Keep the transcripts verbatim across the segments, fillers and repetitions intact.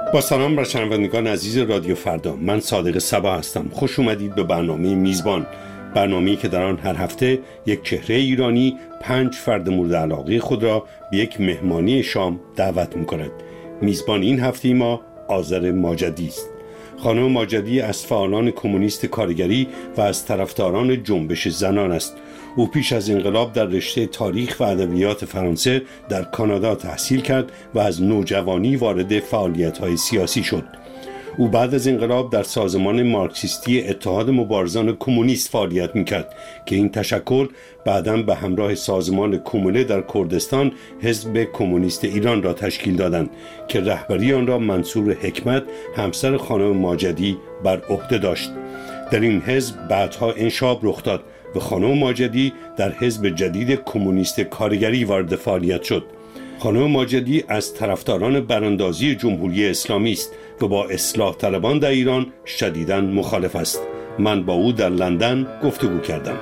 با سلام بر شنوندگان عزیز رادیو فردا، من صادق صبا هستم. خوش اومدید به برنامه میزبان، برنامه‌ای که در آن هر هفته یک چهره ایرانی پنج فرد مورد علاقه خود را به یک مهمانی شام دعوت می‌کند. میزبان این هفته ما آذر ماجدی است. خانم ماجدی از فعالان کمونیست کارگری و از طرفداران جنبش زنان است. او پیش از انقلاب در رشته تاریخ و ادبیات فرانسه در کانادا تحصیل کرد و از نوجوانی وارد فعالیت‌های سیاسی شد. او بعد از انقلاب در سازمان مارکسیستی اتحاد مبارزان کمونیست فعالیت می‌کرد که این تشکل بعداً به همراه سازمان کمونه در کردستان حزب کمونیست ایران را تشکیل دادند که رهبری آن را منصور حکمت همسر خانم ماجدی بر عهده داشت. در این حزب بعدها انشاب رخ داد و خانم ماجدی در حزب جدید کمونیست کارگری وارد فعالیت شد. خانم ماجدی از طرفداران براندازی جمهوری اسلامی است و با اصلاح طلبان در ایران شدیداً مخالف است. من با او در لندن گفتگو کردم.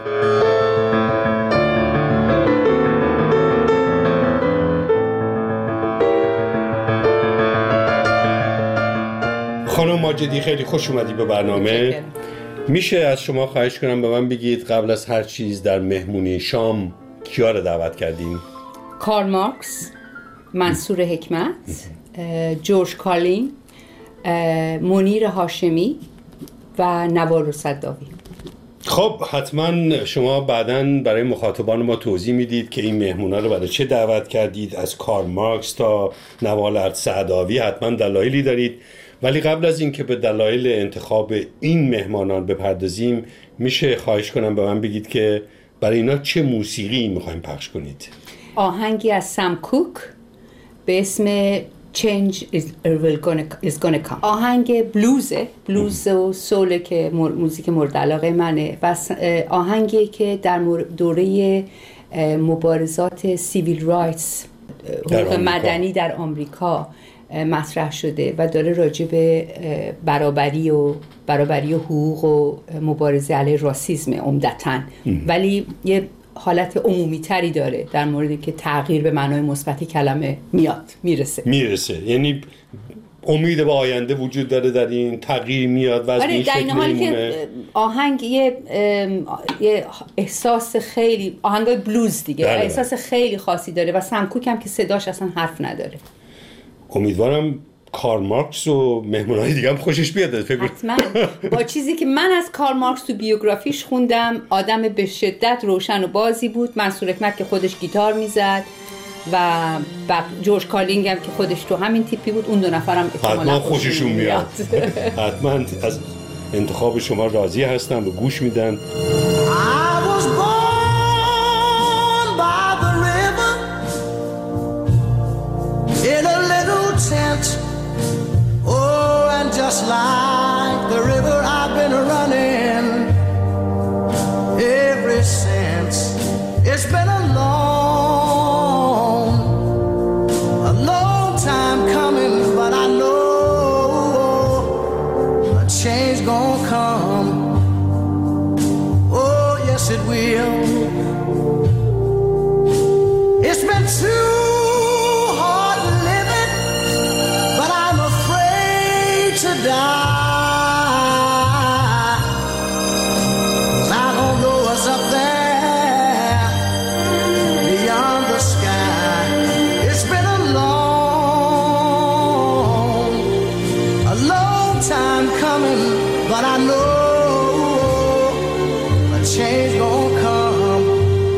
خانم ماجدی خیلی خوش اومدی به برنامه. میشه از شما خواهش کنم به من بگید قبل از هر چیز در مهمونی شام کیا رو دعوت کردیم؟ کارل مارکس، منصور حکمت، جورج کارلین، منیر هاشمی و نوار صداوی. خب حتما شما بعداً برای مخاطبان ما توضیح میدید که این مهمونا رو برای چه دعوت کردید، از کارل مارکس تا نوار صداوی حتما دلایلی دارید. ولی قبل از این که به دلایل انتخاب این مهمانان بپردازیم، میشه خواهش کنم به من بگید که برای اینا چه موسیقی میخوایم پخش کنید؟ آهنگی از سم کوک به اسم Change is gonna, is gonna come. آهنگ بلوزه، بلوز و سوله که موزیک مورد علاقه منه و آهنگی که در دوره مبارزات سیویل رایتس، حقوق مدنی در آمریکا مطرح شده و داره راجع به برابری و برابری و حقوق و مبارزه علیه راسیسم عمدتاً، ولی یه حالت عمومی تری داره در موردی که تغییر به معنای مثبت کلمه میاد میرسه میرسه یعنی امید به آینده وجود داره، در این تغییر میاد و از این شکل میمونه. آهنگ یه, یه احساس خیلی، آهنگای بلوز دیگه بله. احساس خیلی خاصی داره و سم کوک هم که صداش اصلا حرف نداره. امیدوارم کارل مارکس و مهمونای دیگه هم خوشش بیاد. فکر حتما. با چیزی که من از کارل مارکس تو بیوگرافیش خوندم، آدم به شدت روشن و بازی بود. منصور حکمت که خودش گیتار میزد و جورج کارلینگ هم که خودش تو همین تیپی بود. اون دو نفرم حتما خوششون میاد. حتما از انتخاب شما راضی هستم و گوش میدن. Just like the river I've been running ever since. It's been a long, a long time coming, but I know a change gonna come. Oh, yes it will. It's been too to die, 'cause I don't know what's up there beyond the sky. It's been a long, a long time coming, but I know a change gonna come.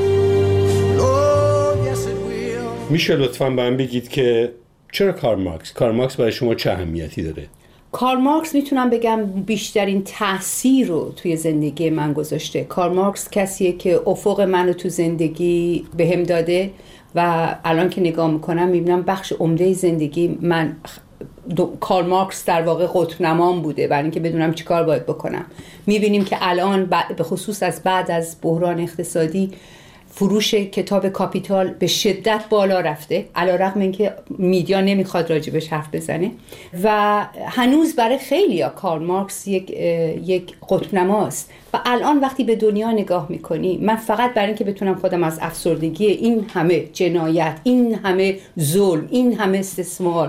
Oh, yes it will. میشه لطفاً به من بگید که چرا کارل مارکس؟ کارل مارکس برای شما چه اهمیتی داره؟ کارل مارکس میتونم بگم بیشترین تأثیر رو توی زندگی من گذاشته. کارل مارکس کسیه که افق منو تو زندگی بهم داده و الان که نگاه میکنم میبینم بخش عمده زندگی من کارل مارکس در واقع قطب نمام بوده برای اینکه بدونم چیکار باید بکنم. میبینیم که الان به خصوص از بعد از بحران اقتصادی فروش کتاب کاپیتال به شدت بالا رفته، علیرغم اینکه میدیا نمیخواد راجبش حرف بزنه و هنوز برای خیلیا کارل مارکس یک یک قطب‌نماست. و الان وقتی به دنیا نگاه میکنی، من فقط برای اینکه بتونم خودم از افسردگی این همه جنایت، این همه ظلم، این همه استثمار،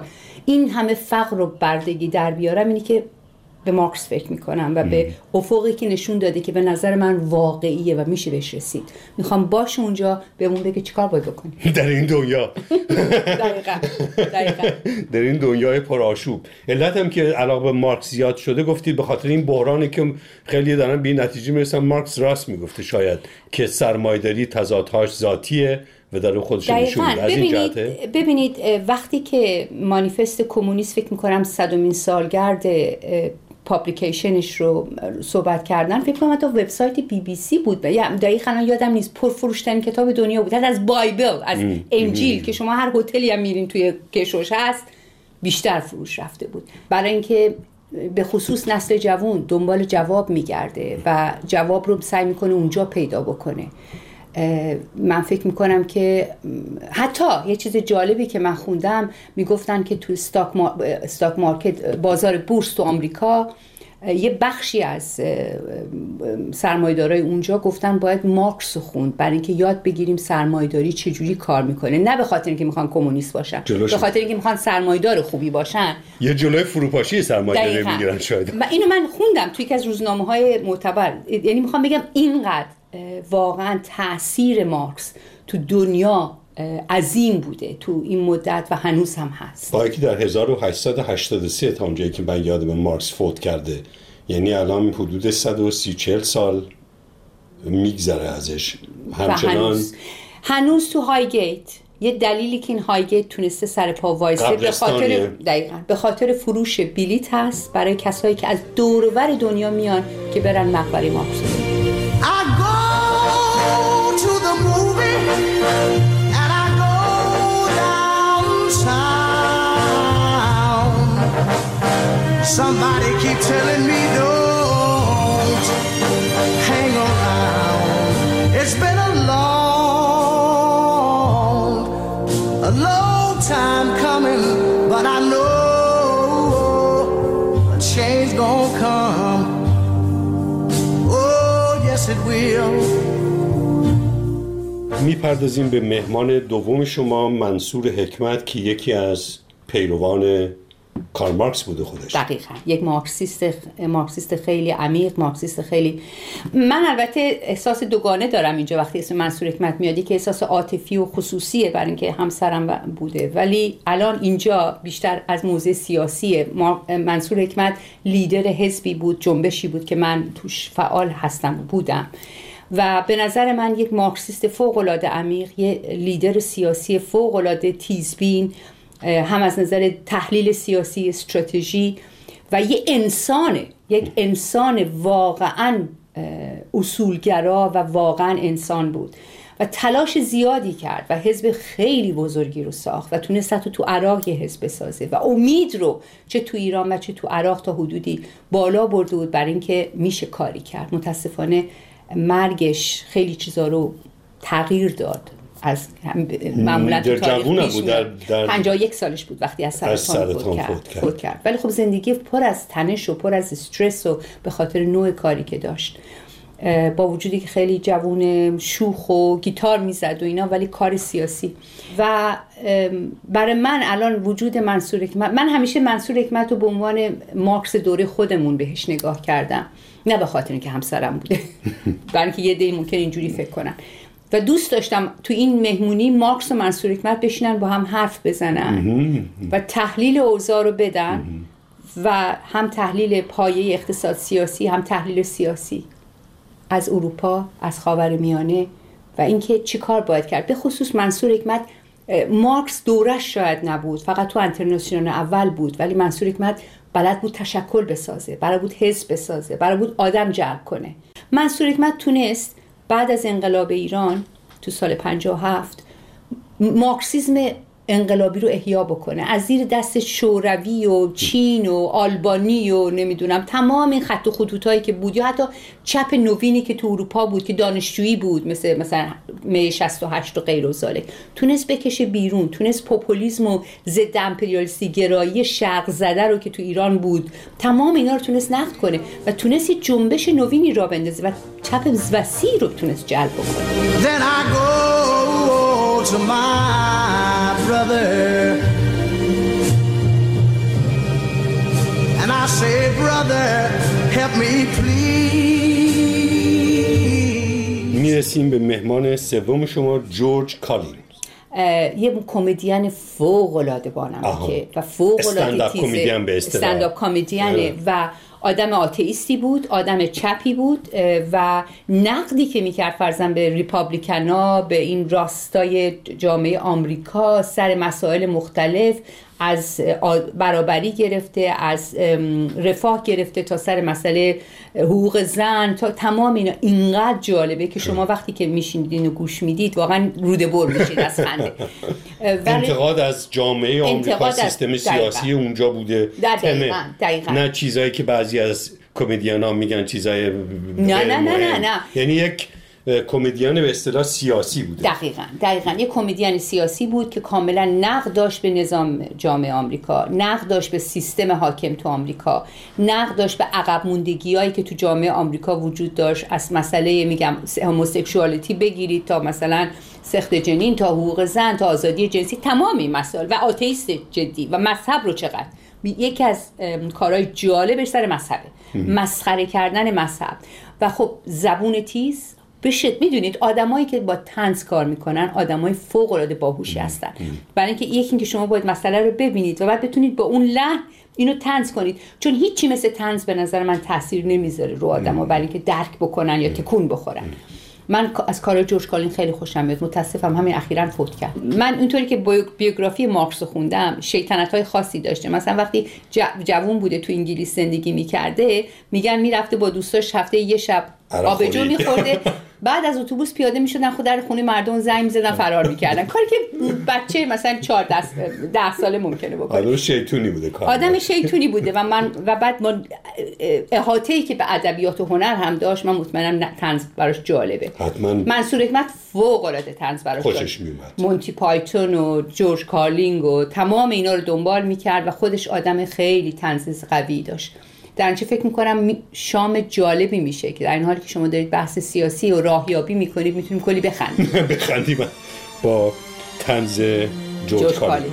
این همه فقر و بردگی در بیارم اینی که به مارکس فکر میکنم و به افقی که نشون داده که به نظر من واقعیه و میشه بهش رسید. میخوام باش اونجا بهمون بگه چیکار باید بکنیم در این دنیا. دقیقاً دقیقاً در این دنیای پرآشوب. علت هم که علاقه به مارکس زیاد شده گفتید به خاطر این بحرانی که خیلی دارن به این نتیجه میرسن مارکس راست میگفته شاید که سرمایه‌داری تضادهاش ذاتیه و داره خودش نشون میده. از این جهته ببینید وقتی که مانیفست کمونیست فکر میکنم صدمین سالگرد پابلیکیشنش رو صحبت کردن، فکر کنم حتی وبسایت بی بی سی بود، دقیقاً یادم نیست، پرفروشترین کتاب دنیا بود، از بایبل، از انجیل که شما هر هتلی هم میرین توی کشوش هست بیشتر فروش رفته بود. برای اینکه به خصوص نسل جوان دنبال جواب میگرده و جواب رو سعی میکنه اونجا پیدا بکنه. من فکر میکنم که حتی یه چیز جالبی که من خوندم میگفتن که تو استاک استاک مارکت، بازار بورس تو آمریکا، یه بخشی از سرمایه‌دارای اونجا گفتن باید مارکس رو خوند برای اینکه یاد بگیریم سرمایه‌داری چجوری کار میکنه، نه به خاطر اینکه میخوان کمونیست باشن، به خاطر اینکه میخوان سرمایه‌دار خوبی باشن، یه جلوی فروپاشی سرمایه‌داری میگیرن شاید. و اینو من خوندم توی یکی از روزنامه‌های معتبر. یعنی میخوام بگم اینقدر واقعا تأثیر مارکس تو دنیا عظیم بوده تو این مدت و هنوز هم هست. با اینکه در هزار و هشتصد و هشتاد و سه تا اونجایی که من یادم مارکس فوت کرده، یعنی الان حدود صد و سی چهل سال میگذره ازش، همچنان هنوز, هنوز تو هایگیت. یه دلیلی که این هایگیت تونسته سر پا وایسه به خاطر دقیقاً به خاطر فروش بلیت هست برای کسایی که از دور و بر دنیا میان که برن مقبره مارکس. I go to the movie and I go downtown. Somebody keep telling me don't hang around. It's been a long, a long time coming, but I know a change gonna come. میپردازیم به مهمان دوم شما، منصور حکمت، که یکی از پیروان کارل مارکس بوده خودش. دقیقاً یک مارکسیست مارکسیست خیلی عمیق، مارکسیست خیلی. من البته احساس دوگانه دارم اینجا وقتی اسم منصور حکمت میاد، که احساس عاطفی و خصوصیه برای اینکه همسرم بوده، ولی الان اینجا بیشتر از موضع سیاسیه. منصور حکمت لیدر حزبی بود، جنبشی بود که من توش فعال هستم بودم و به نظر من یک مارکسیست فوق‌العاده عمیق، یک لیدر سیاسی فوق‌العاده تیزبین، هم از نظر تحلیل سیاسی، استراتژی، و یک انسانه، یک انسان واقعاً اصولگرا و واقعاً انسان بود و تلاش زیادی کرد و حزب خیلی بزرگی رو ساخت و تونست حتی تو عراق یه حزب بسازه و امید رو چه تو ایران و چه تو عراق تا حدودی بالا برده بود برای اینکه میشه کاری کرد. متاسفانه مرگش خیلی چیزا رو تغییر داد. از معمولا تو تاریخ بود، در, در پنجاه و یک سالش بود وقتی از سرطان فوت کرد. کرد. کرد ولی خب زندگی پر از تنش و پر از استرس و به خاطر نوع کاری که داشت، با وجودی که خیلی جوون شوخ و گیتار میزد و اینا، ولی کار سیاسی. و برای من الان وجود منصور حکمت، من همیشه منصور حکمت رو به عنوان مارکس دوره خودمون بهش نگاه کردم، نه به خاطر اینکه همسرم بوده برای اینکه یه دی ممکن اینجوری فکر کنن، و دوست داشتم تو این مهمونی مارکس و منصور حکمت بشینن با هم حرف بزنن و تحلیل اوضاع رو بدن و هم تحلیل پایه اقتصاد سیاسی، هم تحلیل سیاسی از اروپا، از خاورمیانه و اینکه چی کار باید کرد. به خصوص منصور حکمت، مارکس دورش شاید نبود، فقط تو انترناسیونال اول بود، ولی منصور حکمت بلد بود تشکل بسازه، بلد بود حزب بسازه، بلد بود آدم جلب کنه. منصور حکمت تونست بعد از انقلاب ایران تو سال پنجاه و هفت مارکسیسم انقلابی رو احیا بکنه، از زیر دست شوروی و چین و آلبانی و نمیدونم تمام این خط و خطوطایی که بود، یا حتی چپ نوینی که تو اروپا بود که دانشجویی بود، مثل مثلا می شصت و هشت و غیر و ذالک، تونست بکشه بیرون، تونست پوپولیسم و ضد امپریالیستی گرایی شرق زده رو که تو ایران بود، تمام اینا رو تونست نقد کنه و تونست یه جنبش نوینی را بندازه و چپ وسیع رو تونست جلب بکنه. Then I go to my brother say, brother, help me please. میرسیم به مهمان سوم شما، جورج کالینز. یه کمدین فوق العاده بانمکه و فوق العاده تیزه، کمدین به اصطلاح استندآپ کمدینه و آدم آتئیستی بود، آدم چپی بود و نقدی که میکرد فرضاً به ریپابلیکنا، به این راستای جامعه آمریکا سر مسائل مختلف، از برابری گرفته، از رفاه گرفته تا سر مسئله حقوق زن، تا تمام اینا اینقدر جالبه که شما وقتی که میشینید و گوش میدید واقعا روده بر میشید از خنده. انتقاد از جامعه آمریکا، سیستم سیاسی اونجا بوده، دقیقاً دقیقاً نه چیزایی که بعضی از کمدین‌ها میگن چیزای نه نه نه نه نه یعنی یک کمدین به اصطلاح سیاسی بود. دقیقاً دقیقاً یک کمدین سیاسی بود که کاملا نقد داشت به نظام جامعه آمریکا، نقد داشت به سیستم حاکم تو آمریکا، نقد داشت به عقب موندگیایی که تو جامعه آمریکا وجود داشت، از مسئله میگم هموسکشوالیتی بگیرید تا مثلا سخت جنین، تا حقوق زن، تا آزادی جنسی، تمام این مسائل، و آتئیست جدی و مذهب رو چقدر. یکی از کارهای جالبش سر مذهبه، مسخره کردن مذهب و خب زبون تیز. بشید میدونید آدمایی که با طنز کار میکنن آدمای فوق العاده باهوشی هستن، برای اینکه یکی اینکه شما باید مسئله رو ببینید و بعد بتونید با اون لحن اینو طنز کنید، چون هیچی مثل طنز به نظر من تاثیر نمیذاره رو آدما برای اینکه درک بکنن یا تکون بخورن. من از کار جورج کالین خیلی خوشم میاد، متاسفم همین اخیراً فوت کرد. من اونطوری که بیوگرافی مارکس رو خوندم شیطنت‌های خاصی داشته. مثلا وقتی جوون بوده تو انگلیس زندگی میکرده، میگن میرفته با دوستاش هفته یه شب آبجو میخورده، بعد از اتوبوس پیاده میشدن، خود در خونه مردم زنگ میزدن فرار میکردن، کاری که بچه مثلا چهارده ده ساله ممکنه بکنه. آدم شیطونی بوده کار. آدم شیطونی بوده و من و بعد ما احاطه‌ای که به ادبیات و هنر هم داشت، من مطمئنم طنز براش جالبه. حتما منصور حکمت فوق العاده طنز براش خوشش میومد. مونتی پایتون و جورج کارلینگ و تمام اینا رو دنبال میکرد و خودش آدم خیلی طنز قوی داشت. در نتیجه فکر میکنم شام جالبی میشه که در این حالی که شما دارید بحث سیاسی و راهیابی میکنید میتونیم کلی بخندیم. بخندیم با طنز جورج کالین.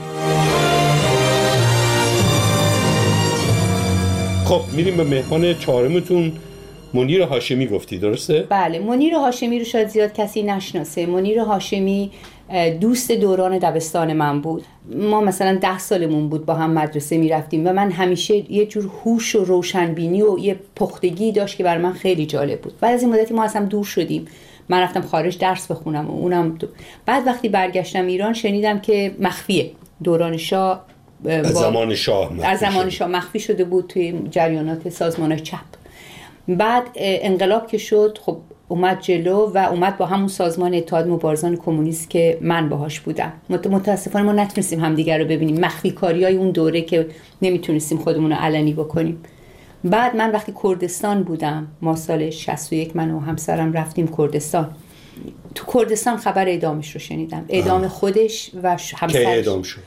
خب میریم به مهمان چهارمتون، منیر هاشمی گفتی، درسته؟ بله، منیر هاشمی رو شاید زیاد کسی نشناسه. منیر هاشمی دوست دوران دبستان من بود. ما مثلا ده سالمون بود با هم مدرسه میرفتیم و من همیشه یه جور هوش و روشنبینی و یه پختگی داشت که برای من خیلی جالب بود. بعد از این مدتی ما اصلا دور شدیم، من رفتم خارج درس بخونم و اونم دو. بعد وقتی برگشتم ایران شنیدم که مخفیه، دوران شاه از زمان شاه از زمان شاه مخفی شده بود توی جریانات سازمان چپ. بعد انقلاب که شد خب اومد جلو و اومد با همون سازمان اتحاد مبارزان کمونیست که من باهاش بودم. متاسفانه ما نتونستیم همدیگر رو ببینیم، مخفی کاریای اون دوره که نمیتونستیم خودمون رو علنی بکنیم. بعد من وقتی کردستان بودم، ما سال شصت و یک من و همسرم رفتیم کردستان. تو کردستان خبر اعدامش رو شنیدم، اعدام خودش و همسرش. که اعدام شد؟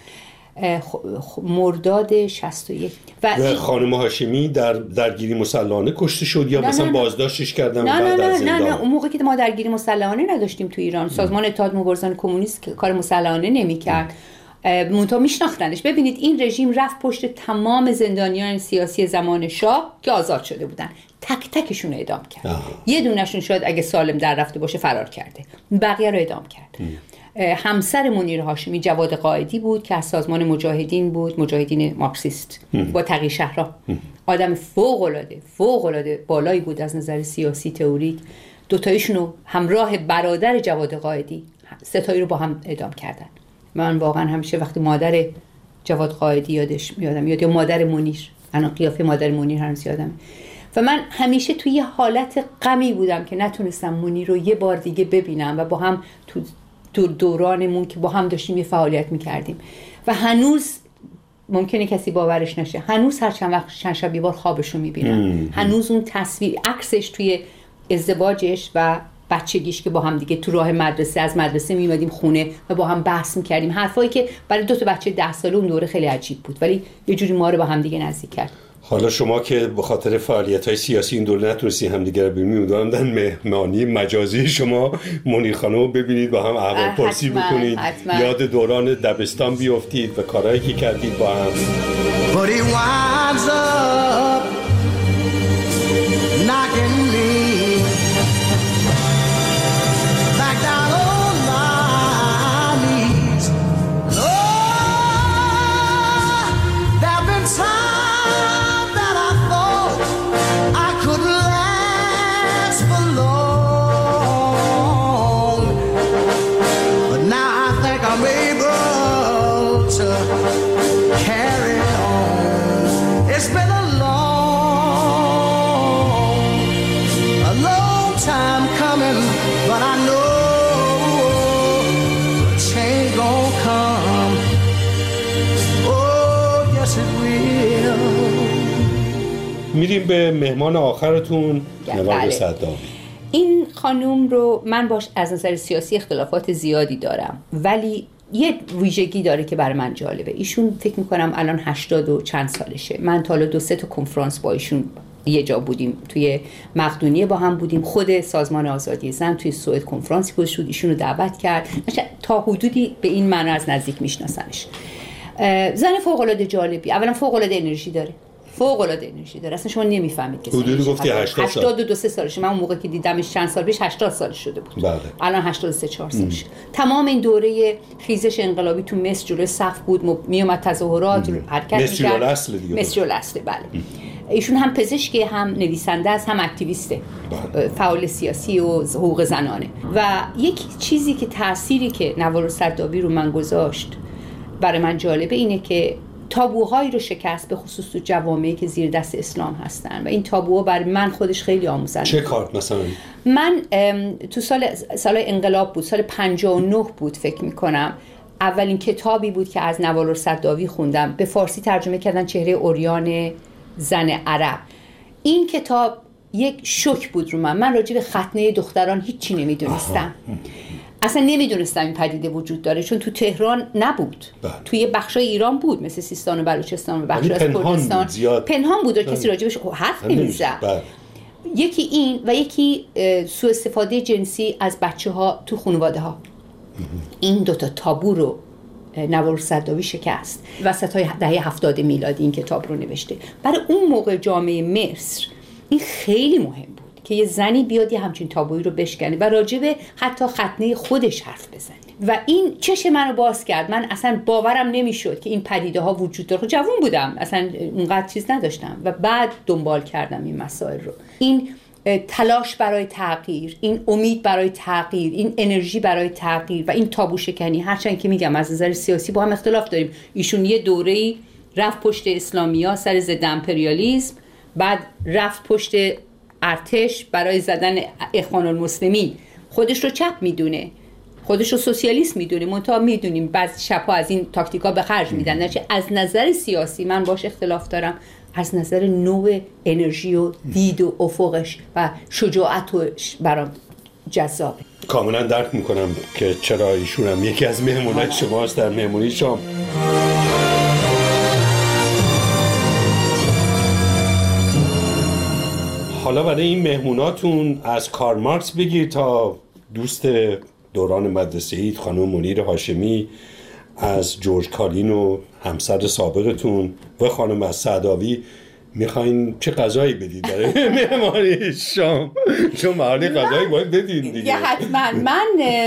مرداد شصت و یک. و, و خانم هاشمی در درگیری مسلحانه کشته شد یا نه مثلا نه بازداشتش کردن نه بعد نه از نه زندان؟ نه اون موقع که ما درگیری مسلحانه نداشتیم تو ایران، سازمان اتحاد مبارزان کمونیست که کار مسلحانه نمی‌کرد، منتها میشناختنش. ببینید این رژیم رفت پشت تمام زندانیان سیاسی زمان شاه که آزاد شده بودن، تک تکشون اعدام کرد. آه. یه دونشون شاید اگه سالم در رفته باشه فرار کرده، بقیه رو اعدام کرد. ام. همسر منیر هاشمی جواد قائدی بود که از سازمان مجاهدین بود، مجاهدین مارکسیست با تغییر شهرها. آدم فوق العاده فوق العاده بالایی بود از نظر سیاسی تئوریک. دو تایشون رو همراه برادر جواد قائدی سه تایی رو با هم اعدام کردن. من واقعا همیشه وقتی مادر جواد قائدی یادش میادم، یاد یا مادر منیر، انا قیافه مادر منیر هنوز یادمه. و من همیشه توی یه حالت غمی بودم که نتونستم منیر رو یه بار دیگه ببینم و با هم تو تو دورانمون که با هم داشتیم یه فعالیت میکردیم و هنوز ممکنه کسی باورش نشه، هنوز هر چند وقت چند شب یه بار خوابش رو میبینم، هنوز اون تصویر عکسش توی ازدواجش و بچگیش که با هم دیگه تو راه مدرسه از مدرسه میمدیم خونه و با هم بحث میکردیم، حرفایی که برای دو تا بچه ده ساله اون دوره خیلی عجیب بود ولی یه جوری ما رو با هم دیگه نزدیک کرد. حالا شما که به خاطر فعالیت‌های سیاسی این دوره نتونستی همدیگه رو ببینید، امیدوارم در مهمانی مجازی شما منیر خانم رو ببینید، با هم احوالپرسی بکنید، حتما. یاد دوران دبستان بیافتید و کارهایی که کردید با هم. But he winds up میریم به مهمان آخرتون نوار بله. صداوی. این خانوم رو من باش از نظر سیاسی اختلافات زیادی دارم، ولی یه ویژگی داره که برای من جالبه. ایشون فکر میکنم الان هشتاد و چند سالشه. من تا حالا دو سه تا کنفرانس با ایشون یه جا بودیم، توی مقدونیه با هم بودیم، خود سازمان آزادی زن توی سوئد کنفرانسی گذاشت، ایشون رو دعوت کرد. تا حدودی به این معنی از نزدیک میشناسمش. زن فوق العاده جالبی، اولا فوق العاده انرژی داره، فوق العاده انرژی داره، اصلا شما نمیفهمید که حدودی گفتی هشتاد سال، هشتاد و دو سه سالشه. من اون موقع که دیدمش چند سال پیش هشتاد سال شده بود. بله. الان هشتاد و سه چهار سالشه. تمام این دوره خیزش انقلابی تو مصر جلوی صف بود، میومد تظاهرات حرکت می‌کرد. مصر الاصل دیگه. مصر الاصل بله. ایشون هم پزشکی، هم نویسنده است، هم اکتیویسته، فعال سیاسی و حقوق زنانه. و یک چیزی که تأثیری که نوار صداوی رو من گذاشت برای من جالبه اینه که تابوهایی رو شکست، به خصوص تو جوامعی که زیر دست اسلام هستن، و این تابوها برای من خودش خیلی آموزنده. چه کار مثلا؟ من تو سال سال انقلاب بود، سال پنجاه و نه بود فکر میکنم، اولین کتابی بود که از نوار صداوی خوندم، به فارسی ترجمه کردن، چهره عریان زن عرب. این کتاب یک شوک بود رو من. من راجع به ختنه دختران هیچی نمیدونستم. اصلا نمیدونستم این پدیده وجود داره، چون تو تهران نبود. بله. توی بخشای ایران بود، مثل سیستان و بلوچستان و بخش از پنهان کردستان بود زیاد. پنهان بود و کسی راجبش حرف نمیزد. بله. یکی این و یکی سوء استفاده جنسی از بچه ها تو خانواده ها. این دوتا تابو رو نوار صداوی شکست. وسط های دهه هفتاد میلادی این کتاب رو نوشته. برای اون موقع جامعه مصر این خیلی مهم بود که یه زنی بیاد یه همچین تابویی رو بشکنه و راجب حتی ختنه خودش حرف بزنه. و این چشم منو باز کرد. من اصلا باورم نمیشد که این پدیده ها وجود داره. جوان بودم، اصلا اونقدر چیز نداشتم و بعد دنبال کردم این مسائل رو. این تلاش برای تغییر، این امید برای تغییر، این انرژی برای تغییر و این تابو شکنی، هرچند که میگم از نظر سیاسی با هم اختلاف داریم. ایشون یه دوره‌ای رفت پشت اسلامیا سر ضد امپریالیسم، بعد رفت پشت ارتش برای زدن اخوان المسلمین. خودش رو چپ میدونه، خودش رو سوسیالیست میدونه، منتها میدونیم بعضی شبها از این تاکتیکا به خرج میدن. نچه از نظر سیاسی من باش اختلاف دارم، از نظر نوع انرژی و دید و افقش و شجاعتش برام جذابه. کاملا درک میکنم که چرا ایشون هم یکی از مهمونات شماست در مهمونی شام. حالا برای این مهموناتون از کارل مارکس بگیر تا دوست دوران مدرسه‌ای خانم منیر هاشمی، از جورج کالین و همسر سابقتون و خانم صداوی، میخواین چه غذایی بدید برای مهمانی شام؟ چون محالی غذایی باید بدید دیگه. حتما. من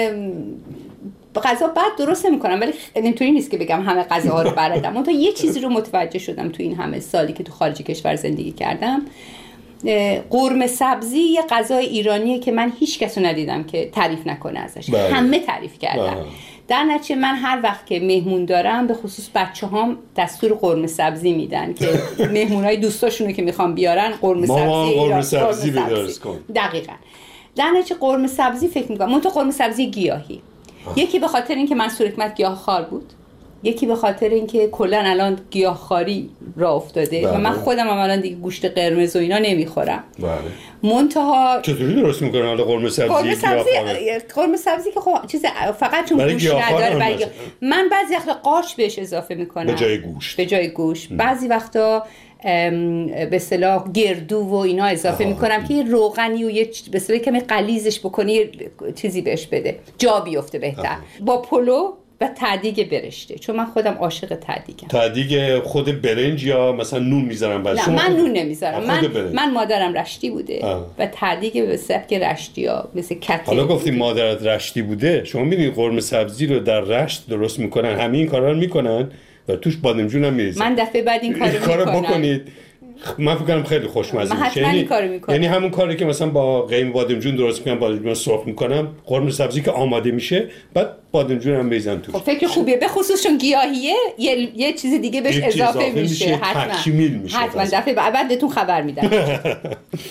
غذا بعد درست نمی‌کنم، ولی اینطوری نیست که بگم همه غذاها رو بلدم. من تا یه چیزی رو متوجه شدم تو این همه سالی که تو خارج کشور زندگی کردم. قرمه سبزی یه غذای ایرانیه که من هیچ کس رو ندیدم که تعریف نکنه ازش. بله. همه تعریف کردن. بله. در نتیجه من هر وقت که مهمون دارم، به خصوص بچه‌هام دستور قرمه سبزی میدن که مهمونای دوستاشونو که میخوان بیارن قرمه سبزی مامان قرمه سبزی بدرس کن. دقیقاً. در نتیجه قرمه سبزی فکر میکنم من تو قرمه سبزی گیاهی. آه. یکی به خاطر اینکه منصور حکمت گیاهخوار بود، یکی به خاطر اینکه کلا الان گیاهخواری راه افتاده. بله. و من خودم هم الان دیگه گوشت قرمز و اینا نمیخورم. بله. منتها چطوری درست میکنن حالا قرمه سبزی گیاهخواره؟ قرمه سبزی که خب چیز فقط چون گوشت نداره برای گیاه... من بعضی وقتا قاچ بهش اضافه میکنم به جای گوشت. به جای گوشت. بعضی وقتا به اصطلاح گردو و اینا اضافه میکنم که یه روغنی و یه به اصطلاح کمی غلیظش بکنی، چیزی بهش بده، جا بیفته بهتر. آه. با پلو و تعدیگ برشته، چون من خودم عاشق تعدیگم. تعدیگ خود برنج یا مثلا نون میذارم بعد؟ نه من خود... نون نمیذارم. من برنج. من مادرم رشتی بوده. آه. و تعدیگ به سبک رشتی‌ها مثل کته. حالا گفتیم مادرت رشتی بوده، شما می‌بینید قرمه سبزی رو در رشت درست میکنن، همین کارا رو میکنن و توش بادمجون هم میریزن. من دفعه بعد این کارو میکنم. کارو بکنید. من فکر کنم خیلی خوشمزه میشه. یعنی یعنی همون کاری که مثلا با قیم بادمجون درست میکنم، بادمجون سرخ میکنم، قرمه سبزی که آماده میشه بعد بادمجون هم میریزن توش. خب فکر خوبیه، به خصوص چون گیاهیه یه یه چیز دیگه بهش اضافه, اضافه میشه. حتما تکمیل میشه. حتما دفعه بعد بهتون خبر میدم.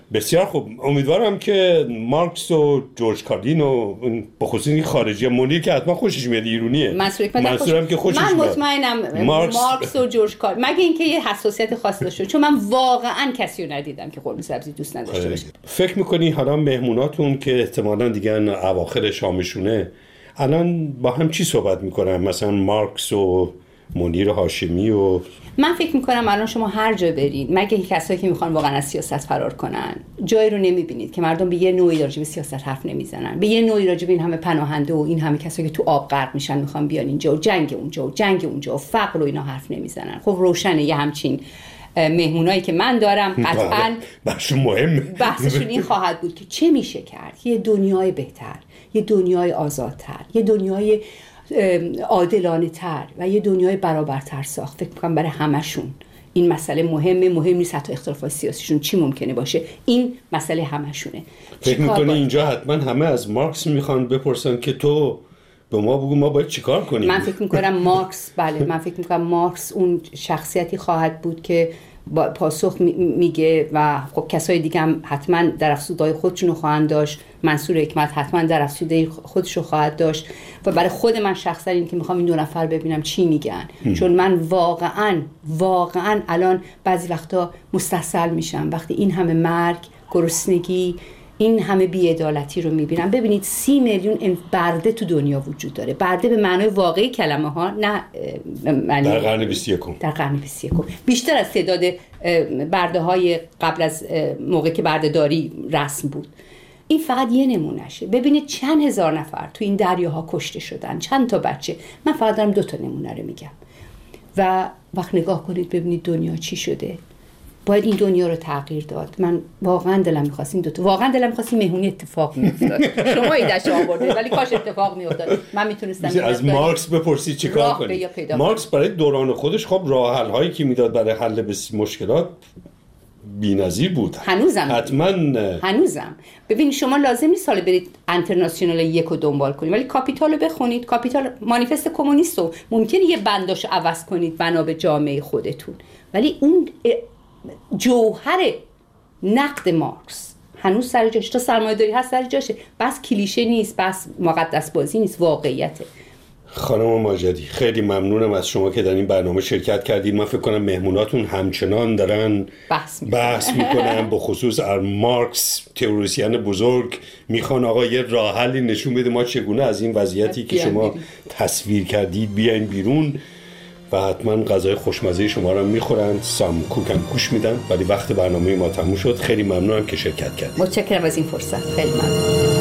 بسیار خوب. امیدوارم که مارکس و جورج کارلین و بخصوص این خارجی مونیر که حتما خوشش میاد، ایرونیه. منصورم که خوشش من میاد. مطمئنم مارکس, مارکس و جورج کارلین، مگه اینکه یه حساسیت خاص داشته، چون من واقعا کسی رو ندیدم که قرمه سبزی دوست نداشته باشه. فکر میکنی حالا مهموناتون که احتمالاً دیگه اواخر شامشونه الان با هم چی صحبت میکنن؟ مثلا مارکس و منیر هاشمی و من فکر میکنم الان شما هر جا برید، مگه این کسایی که میخوان واقعا از سیاست فرار کنن، جایی رو نمیبینید که مردم به یه نوعی راجع به سیاست حرف نمیزنن، به یه نوعی راجع به این همه پناهنده و این همه کسایی که تو آب غرق میشن میخوان بیان اینجا و جنگ اونجا و جنگ اونجا و فقر و اینا حرف نمیزنن. خب روشنه یه همچین مهمونایی که من دارم قطعاً بحث مهمه، بحثشون این خواهد بود که چه میشه کرد یه دنیای بهتر، یه دنیای آزادتر، یه دنیای عادلانه تر و یه دنیای برابرتر ساخت. فکر می‌کنم برای همشون این مسئله مهمه. مهم نیست حتی اختلافات سیاسیشون چی ممکنه باشه، این مسئله همشونه. فکر می‌کنی اینجا حتما همه از مارکس میخوان بپرسن که تو به ما بگو ما باید چیکار کنیم؟ من فکر می‌کنم مارکس بله من فکر می‌کنم مارکس اون شخصیتی خواهد بود که با پاسخ میگه و خب کسای دیگه هم حتما در افسودهای خودشونو خواهند داشت. منصور حکمت حتما در افسوده خودشو خواهد داشت و برای خود من شخصا این که میخوام این دو نفر ببینم چی میگن ام. چون من واقعا واقعا الان بعضی وقتا مستحصل میشم وقتی این همه مرگ، گرسنگی، این همه بی‌عدالتی رو میبینم. ببینید سی میلیون برده تو دنیا وجود داره، برده به معنای واقعی کلمه ها، نه معنی در قرن بیست و یکم در قرن بیست و یکم بیشتر از تعداد برده های قبل از موقع که بردهداری رسم بود. این فقط یه نمونهشه. ببینید چند هزار نفر تو این دریاها کشته شدن، چند تا بچه. من فقط دارم دو تا نمونه رو میگم و وقت نگاه کنید ببینید دنیا چی شده. باید این دنیا رو تغییر داد. من واقعا دلم می‌خواست این دو تا واقعا دلم می‌خواست این مهمونی اتفاق می‌افتاد. شما ایده‌اش آوردید ولی کاش اتفاق می‌افتاد. من میتونستم از مارکس بپرسید چیکار کنید. مارکس برای دوران خودش خب راه حل هایی که میداد برای حل مشکلات بی‌نظیر بود. هنوزم حتما هنوزم. ببین شما لازم نیست سال برید انترنشنال یک رو دنبال کنید ولی کاپیتال رو بخونید. کاپیتال مانیفست کمونیست رو ممکنه یه بنداشو عوض کنید بنا به جامعه خودتون، ولی اون جوهر نقد مارکس هنوز سر جاشه. تا سرمایه‌داری هست سر جاشه. بس کلیشه نیست، بس مقدس بازی نیست، واقعیته. خانم ماجدی خیلی ممنونم از شما که در این برنامه شرکت کردید. من فکر کنم مهموناتون همچنان دارن بحث میکنن, بحث میکنن. به خصوص از مارکس تئوریسین بزرگ میخوان آقا یه راه حلی نشون بده ما چگونه از این وضعیتی که شما تصویر کردید بیاین بیرون و حتما غذای خوشمزه شما رو میخورن. سام کوک هم گوش میدن. ولی وقت برنامه ما تموم شد. خیلی ممنونم که شرکت کردید. متشکرم از این فرصت. خیلی ممنون.